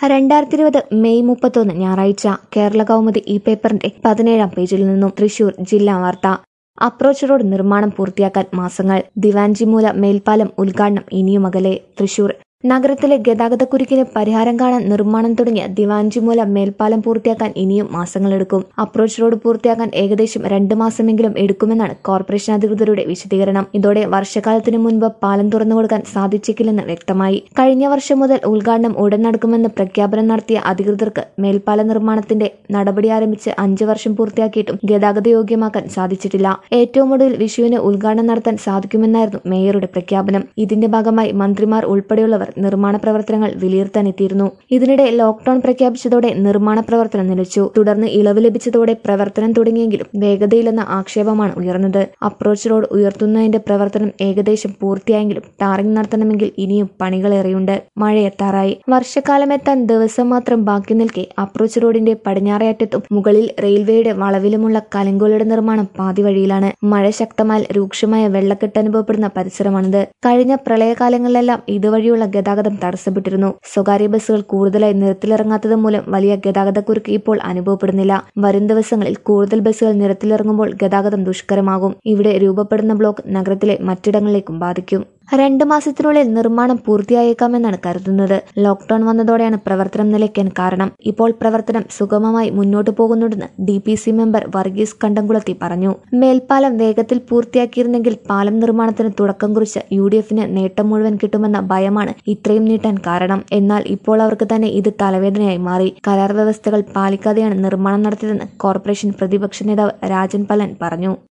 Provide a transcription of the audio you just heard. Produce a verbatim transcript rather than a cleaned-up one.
രണ്ടായിരത്തി ഇരുപത് മെയ് മുപ്പത്തൊന്ന് ഞായറാഴ്ച കേരള കൗമുദി ഈ പേപ്പറിന്റെ പതിനേഴാം പേജിൽ നിന്നും തൃശൂർ ജില്ലാ വാർത്ത. അപ്രോച്ച് റോഡ് നിർമ്മാണം പൂർത്തിയാക്കാൻ മാസങ്ങൾ. ദിവാഞ്ചിമൂല മേൽപ്പാലം ഉദ്ഘാടനം ഇനിയും അകലെ. തൃശൂർ നഗരത്തിലെ ഗതാഗതക്കുരുക്കിന് പരിഹാരം കാണാൻ നിർമ്മാണം തുടങ്ങിയ ദിവാഞ്ചിമൂല മേൽപ്പാലം പൂർത്തിയാക്കാൻ ഇനിയും മാസങ്ങളെടുക്കും. അപ്രോച്ച് റോഡ് പൂർത്തിയാക്കാൻ ഏകദേശം രണ്ട് മാസമെങ്കിലും എടുക്കുമെന്നാണ് കോർപ്പറേഷൻ അധികൃതരുടെ വിശദീകരണം. ഇതോടെ വർഷകാലത്തിനു മുൻപ് പാലം തുറന്നുകൊടുക്കാൻ സാധിച്ചേക്കില്ലെന്ന് വ്യക്തമായി. കഴിഞ്ഞ വർഷം മുതൽ ഉദ്ഘാടനം ഉടൻ നടക്കുമെന്ന് പ്രഖ്യാപനം നടത്തിയ അധികൃതർക്ക് മേൽപ്പാല നിർമ്മാണത്തിന്റെ നടപടി ആരംഭിച്ച് അഞ്ച് വർഷം പൂർത്തിയാക്കിയിട്ടും ഗതാഗത യോഗ്യമാക്കാൻ സാധിച്ചിട്ടില്ല. ഏറ്റവും ഒടുവിൽ വിഷുവിന് ഉദ്ഘാടനം നടത്താൻ സാധിക്കുമെന്നായിരുന്നു മേയറുടെ പ്രഖ്യാപനം. ഇതിന്റെ ഭാഗമായി മന്ത്രിമാർ ഉൾപ്പെടെയുള്ളവർ നിർമ്മാണ പ്രവർത്തനങ്ങൾ വിലയിരുത്താനെത്തിയിരുന്നു. ഇതിനിടെ ലോക്ഡൌൺ പ്രഖ്യാപിച്ചതോടെ നിർമ്മാണ പ്രവർത്തനം നിലച്ചു. തുടർന്ന് ഇളവ് ലഭിച്ചതോടെ പ്രവർത്തനം തുടങ്ങിയെങ്കിലും വേഗതയില്ലെന്ന ആക്ഷേപമാണ് ഉയർന്നത്. അപ്രോച്ച് റോഡ് ഉയർത്തുന്നതിന്റെ പ്രവർത്തനം ഏകദേശം പൂർത്തിയായെങ്കിലും ടാറിംഗ് നടത്തണമെങ്കിൽ ഇനിയും പണികളേറെയുണ്ട്. മഴയെത്താറായി. വർഷക്കാലമെത്താൻ ദിവസം മാത്രം ബാക്കി നിൽക്കെ അപ്രോച്ച് റോഡിന്റെ പടിഞ്ഞാറേ അറ്റത്തും മുകളിൽ റെയിൽവേയുടെ വളവിലുമുള്ള കലങ്കോലയുടെ നിർമ്മാണം പാതിവഴിയിലാണ്. മഴ ശക്തമായാൽ രൂക്ഷമായ വെള്ളക്കെട്ട് അനുഭവപ്പെടുന്ന പരിസരമാണിത്. കഴിഞ്ഞ പ്രളയകാലങ്ങളിലെല്ലാം ഇതുവഴിയുള്ള ഗതാഗതം തടസ്സപ്പെട്ടിരുന്നു. സ്വകാര്യ ബസ്സുകൾ കൂടുതലായി നിരത്തിലിറങ്ങാത്തത് മൂലം വലിയ ഗതാഗതക്കുരുക്ക് ഇപ്പോൾ അനുഭവപ്പെടുന്നില്ല. വരും ദിവസങ്ങളിൽ കൂടുതൽ ബസ്സുകൾ നിരത്തിലിറങ്ങുമ്പോൾ ഗതാഗതം ദുഷ്കരമാകും. ഇവിടെ രൂപപ്പെടുന്ന ബ്ലോക്ക് നഗരത്തിലെ മറ്റിടങ്ങളിലേക്കും ബാധിക്കും. രണ്ടു മാസത്തിനുള്ളിൽ നിർമ്മാണം പൂർത്തിയായേക്കാമെന്നാണ് കരുതുന്നത്. ലോക്ഡൌൺ വന്നതോടെയാണ് പ്രവർത്തനം നിലയ്ക്കാൻ കാരണം. ഇപ്പോൾ പ്രവർത്തനം സുഗമമായി മുന്നോട്ടു പോകുന്നുണ്ടെന്ന് D P C member Varghese Kandamkulathi പറഞ്ഞു. മേൽപ്പാലം വേഗത്തിൽ പൂർത്തിയാക്കിയിരുന്നെങ്കിൽ പാലം നിർമ്മാണത്തിന് തുടക്കം കുറിച്ച് യു ഡി എഫിന് നേട്ടം മുഴുവൻ കിട്ടുമെന്ന ഭയമാണ് ഇത്രയും നീട്ടാൻ കാരണം. എന്നാൽ ഇപ്പോൾ അവർക്ക് തന്നെ ഇത് തലവേദനയായി മാറി. കരാർ വ്യവസ്ഥകൾ പാലിക്കാതെയാണ് നിർമ്മാണം നടത്തിയതെന്ന് കോർപ്പറേഷൻ പ്രതിപക്ഷ നേതാവ് രാജൻ പല്ലൻ പറഞ്ഞു.